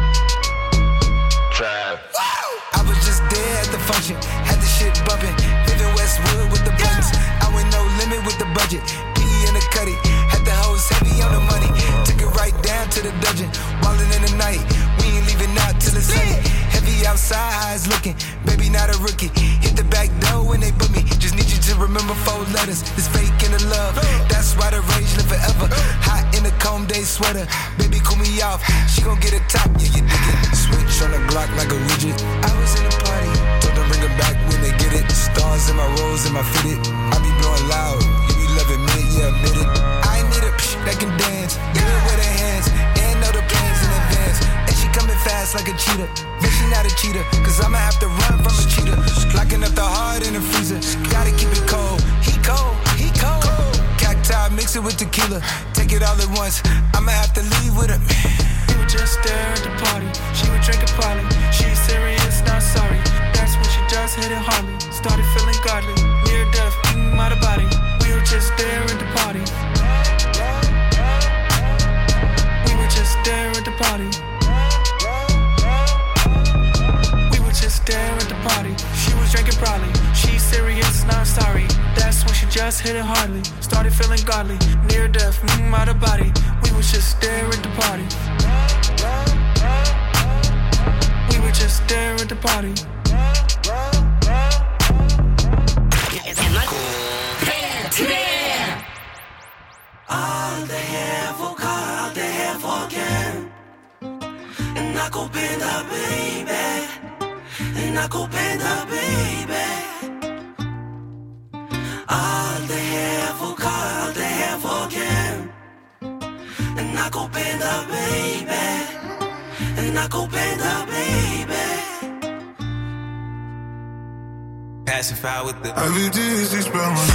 Speaker 15: Trap.
Speaker 16: I was just there at the function. Had the shit bumping. Living Westwood with the buttons. I went no limit with the budget. P in the cutty. Had the hoes heavy on the money. Took it right down to the dungeon. Wildin' in the night. We ain't leaving out till it's sunny. Heavy outside, eyes looking. Baby, not a rookie. Hit the back door when they put me. Just need you to remember four letters. It's fake in the love. That's why the rage live forever. Hot in the comb day sweater. Baby, cool me off. She gon' get a top, yeah, you dig it. Switch on the Glock like a widget. I was in the party. Told them bring them back when they get it. Stars in my rose and my fitted. I be fast like a cheetah. Bitch, she not a cheetah, cause I'ma have to run from a cheetah. Locking up the heart in the freezer. Gotta keep it cold. He cold, he cold. Cacti, mix it with tequila. Take it all at once. I'ma have to leave with it.
Speaker 14: We were just there at the party. She was drinking Polly. She's serious, not sorry. That's when she just hit it hardly. Started feeling godly. Near death, mm, out of body. We were just there at the party. We were just there at the party. We were just there at the party. She was drinking Polly. She's serious, not sorry. That's when she just hit it hardly. Started feeling godly. Near death, mm, out of body. We were just there at the party. We were just there at the party.
Speaker 11: Alt det her for kar, alt det her for gen. Nakupenda baby, nakupenda baby. Alt det her for kar, alt det her for gen. Nakupenda baby, nakupenda baby.
Speaker 17: Pacify with the
Speaker 18: I vil det, de spørger mig.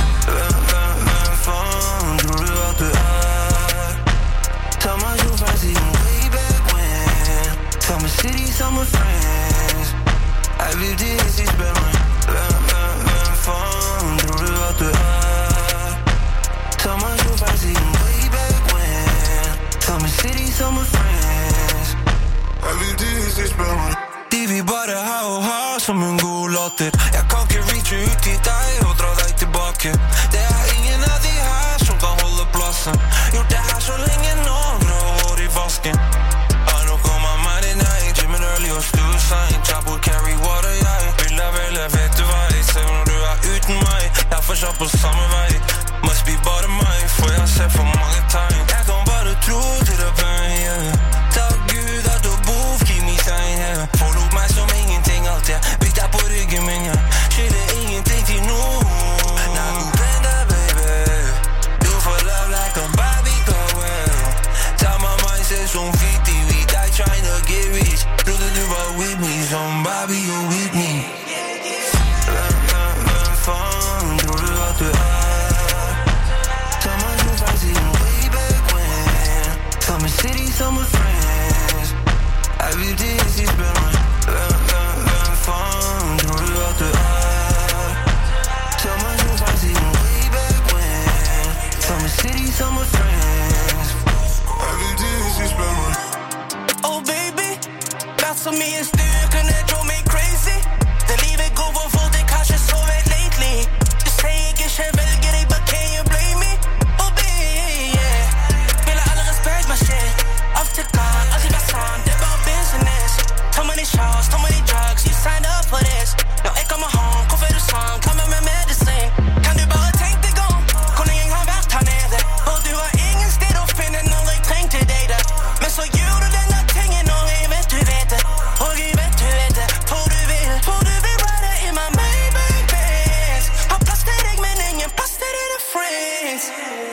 Speaker 11: Hvem fanden tror du at du er? Tag mig så fast i en way back when. Tag mig city, tag mig friends. I vil det, de spørger mig. Hvem fanden tror du at du er? Tag mig så fast i en way back when. Tag mig city, tag mig friends.
Speaker 18: I vil det, de spørger mig.
Speaker 11: De vil bare ha og ha som en god latter. Jeg kan ikke reache ut til deg og dra deg tilbake. Det er ingen av de her som kan holde plassen. Gjort det her så lenge nå, grå hår i vasken. I know come on man in night, gym and early og stu sign. Chopper carry water, jeg vil deg vel, jeg vet du vei. Selv når du er uten meg, jeg får kjapp på samme vei. Must be bare meg, for jeg ser for mange tegn. Jeg kan bare tro til det bøyer. Takk Gud at du bor, give me sign, yeah. Forlot meg som ingenting, alt jeg bygd deg på ryggen min, ja. Skylder ingenting til noen. Nakupenda baby, du får love like a Barbie girl. Tell my mind says som fifty, we die trying to get rich. Trodde du var with me, som Barbie og with me. Hvem, hvem, hvem faen tror du at du er? Tell my so fast in way back when. Tell me city, tell my friends. I vil det, de spørger mig. Hvem, hvem, hvem faen tror du at du er? Tell my so fast in way back when. Tell me city, tell my friends.
Speaker 18: I vil det, de spørger mig.
Speaker 11: Oh baby, vært så mye styr, kunne drove me crazy. Det livet går hvor folk det kanskje sovet lately. Du sier ikke ikke velger deg, but can you blame me? Oh baby, yeah. Vil ha alle respekt, my shit. Off to God, alltid vært sånn, det er bare business. Too many shots, too many drugs, you signed up for this. Når jeg kommer home, hvorfor er du sånn? Kom med med medisin. Kan du bare tenke deg om? Kunne jeg ha vært her nede? Og du har ingen sted å finne når jeg trengte deg der. Men så gjør du denne tingen når jeg vet du vet det. Og jeg vet du vet det, for du vil. For du vil ride in my Maybach Benz. Har plass til deg, men ingen plass til dine friends.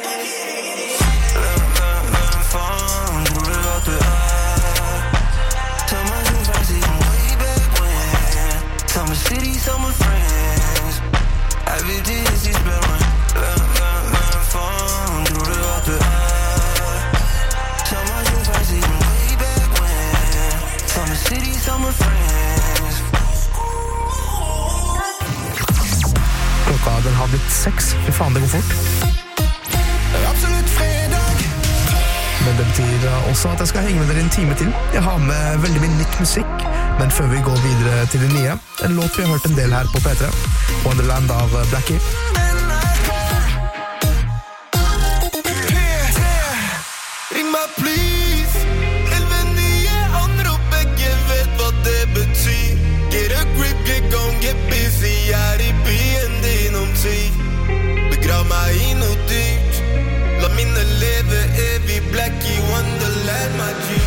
Speaker 11: Hvem, hvem, hvem faen tror du at du er? Tell my so fast in way back when. Tell me city, tell my friends. I vil det, de spørger mig. Hvem, hvem, hvem faen tror du at du er? Tell my so fast in way back when. Tell me city, tell my friends.
Speaker 1: Klokka den har blitt seks. Fy faen, det går fort.
Speaker 16: Absolutt fredag.
Speaker 1: Men det betyr også at jeg skal henge med dere en time til. Jeg har med veldig mye nytt musikk. Men før vi går videre til det nye, en låt vi har hørt en del her på P tre. Wonderland av Blackie.
Speaker 11: Ring meg please. elleve nye anrop, begge vet hva det betyr. Get a grip, get gone, get busy. Jeg er i byen din om tid. Begrav meg i noe dyrt. La minne leve evig. Blackie Wonderland, my G.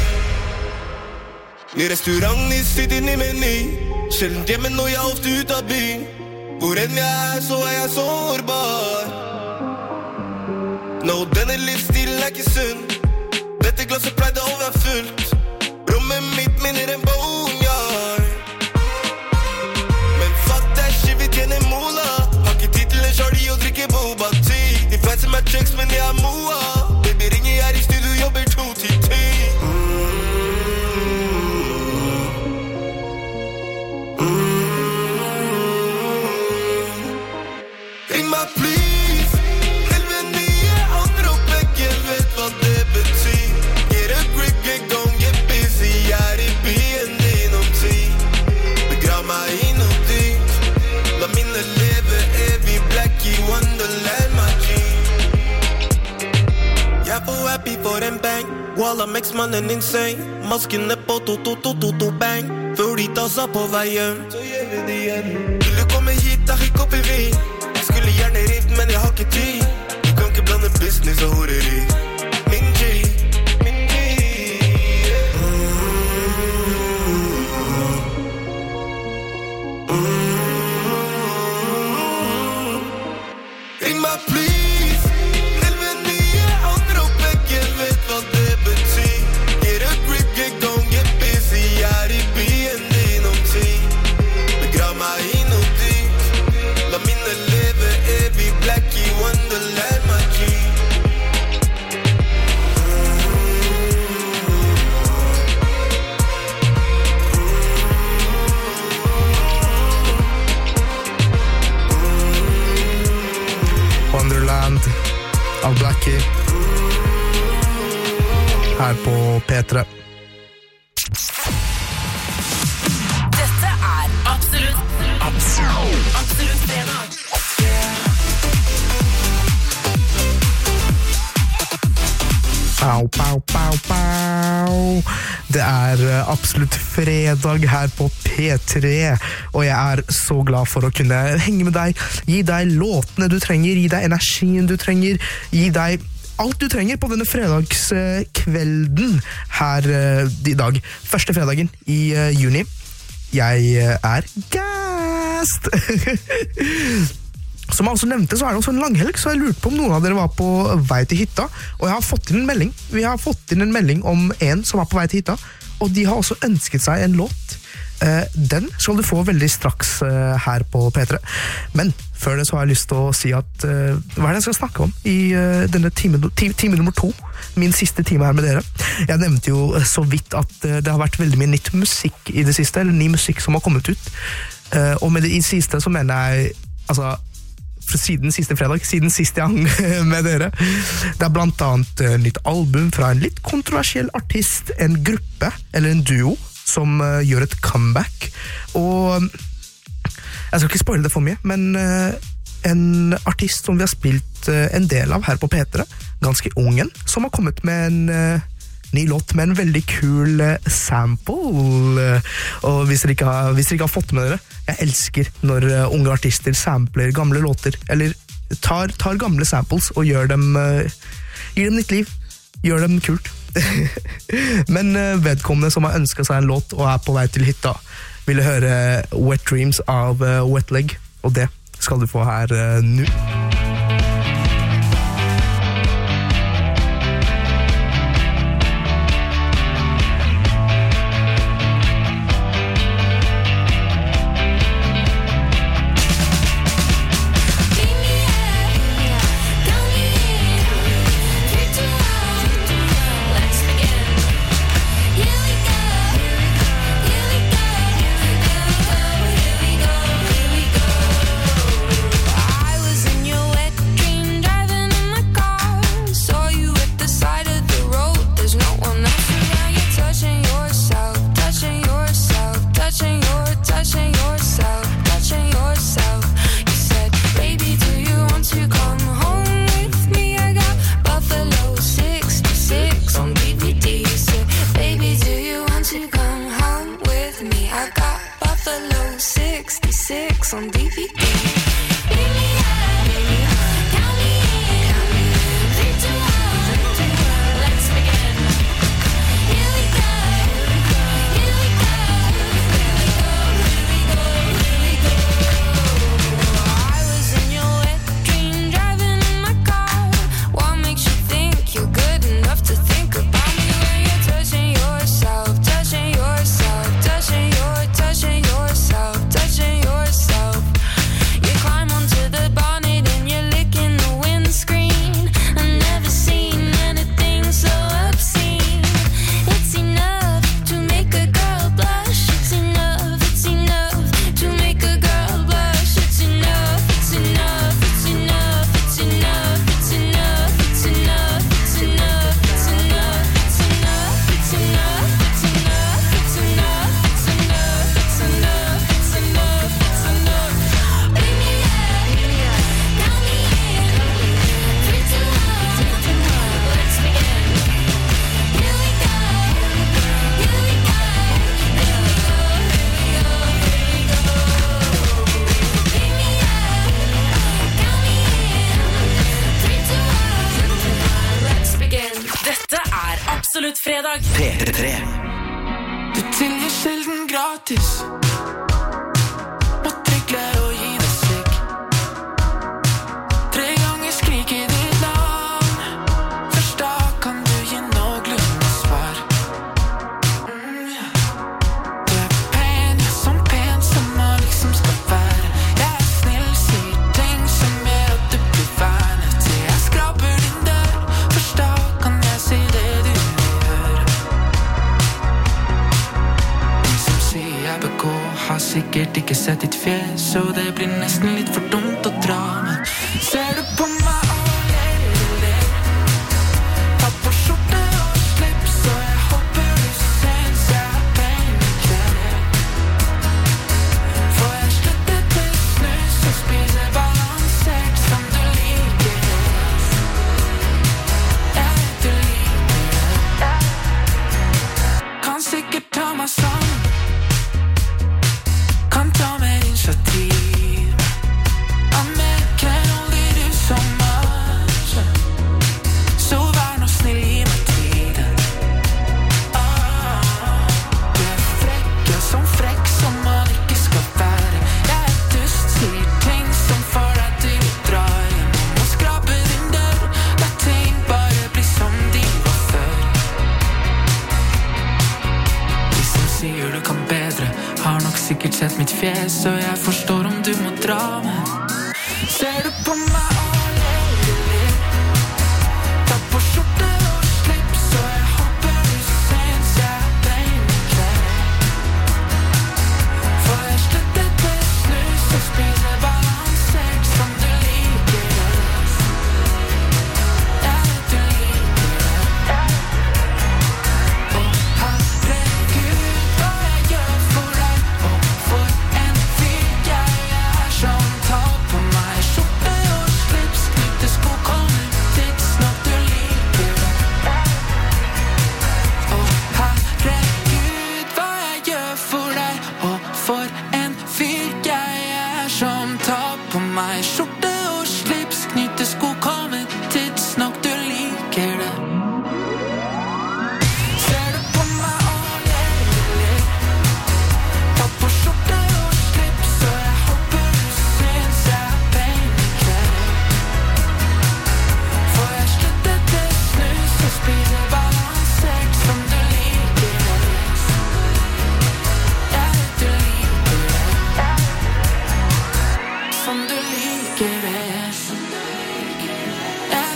Speaker 11: I restaurant i Sydney i meny. Sjelden hjemme når jeg ofte ut av byen. Hvor enn jeg er, så er jeg sårbar. Nå, denne livsstilen er ikke sunn. Dette glasset pleide å være fullt. Rommet mitt
Speaker 19: minner en boneyard. Men fuck that shit, vi tjener mola. Har ikke tid til en shorty og drikke boba tea. De fancy meg checks, men jeg er moa. Baby ringer jeg i studio, jobber to til ti. Ring meg please. Helvete nye andre og begge vet hva det betyr. Get a grip, get gone, get busy. Jeg er i byen din om tid. Begrav meg i noe dyrt. La minnet leve evig black i Wonderland magi. Jeg får happy for en bang. Walla makes mannen insane. Maskene på to-to-to-to-to-bang. Før de tar seg på veien. Så gjør vi det igjen. Vil du komme hit, da hikk opp i vin. Jeg skulle gjerne rift, men jeg har ikke tid. Du kan ikke blande business og horeri. Min G, min G. Ring meg please. Helvete nye andre og begge vet hva det betyr. Get a grip, get gone, get busy. Jeg er i byen din om tid. Begrav meg i noe dyrt. La minnet leve evig black i Wonderland magi.
Speaker 1: Wonderland av Blackie her på P tre.
Speaker 2: Dette er Absolutt Absolutt Absolutt fredag.
Speaker 1: Pau, pau, pau, pau. Det er eh, absolutt fredag her på P tre, og jeg er så glad for å kunne henge med deg, gi deg låtene du trenger, gi deg energien du trenger, gi deg alt du trenger på denne fredagskvelden her eh, i dag. Første fredagen i eh, juni. Jeg eh, er gassed! Som jeg også nevnte, så er det også en langhelg, så jeg lurte på om noen av dere var på vei til hytta, og jeg har fått inn en melding. Vi har fått inn en melding om en som var på vei til hytta, og de har også ønsket seg en låt. Eh, den skal du få veldig straks eh, her på P tre. Men før det så har jeg lyst til å si at eh, hva er det jeg skal snakke om i eh, denne time, time, time nummer to, min siste time her med dere. Jeg nevnte jo så vidt at eh, det har vært veldig mye nytt musikk i det siste, eller ny musikk som har kommet ut. Eh, og med det i siste så mener jeg, altså, siden siste fredag, siden sist jeg hang med dere. Det er blant annet uh, nytt album fra en litt kontroversiell artist, en gruppe, eller en duo, som uh, gjør et comeback. Og jeg skal ikke spoile det for mye, men uh, en artist som vi har spilt uh, en del av her på P tre, ganske ungen, som har kommet med en uh, ny låt med en veldig kul uh, sample. Og hvis dere, ikke har, hvis dere ikke har fått med dere, jeg elsker når uh, unge artister sampler gamle låter, eller tar, tar gamle samples og gjør dem, uh, gir dem nytt liv, gjør dem kult. Men uh, vedkommende som har ønsket seg en låt og er på vei til hytta, ville høre Wet Dreams av uh, Wet Leg, og det skal du få her uh, nå.
Speaker 7: on D V D. Yourself, touching yourself.
Speaker 2: fredag.
Speaker 20: P tre.
Speaker 14: Du tilgir sjelden gratis. Må trygle og gi deg slik. Tre ganger skrik i ditt navn. Først da kan du gi noenlunde svar. Mm, ja. Du er pen, ja, som pen som man liksom skal være. Jeg er snill, sier ting som gjør at du blir værende til. Jeg skraper din dør. Først da kan jeg si det du gjør. De som sier jeg begår, har sikkert ikke sett ditt fjes, så det blir nesten litt for dumt å dra. Men ser du på meg og ler, ler. Ta på skjorte og slips, så jeg håper du synes jeg er pen i kveld. For jeg slutter til snus og spiser balansert som du liker. Jeg vet du liker det. Kan sikkert ta meg sammen. Kan ta mer initiativ. Amen, can only do so much. Så vær nå snill, gi meg tiden. Ah, du er frekk, ja, som frekk som man ikke skal være. Jeg er dust, sier ting som får deg til å dra hjem. Må skrape din dør, la ting bare bli som de var før. De som sier du kan bedre, har nok sikkert sett mitt fjes, så jeg forstår om du må dra, men ser du på meg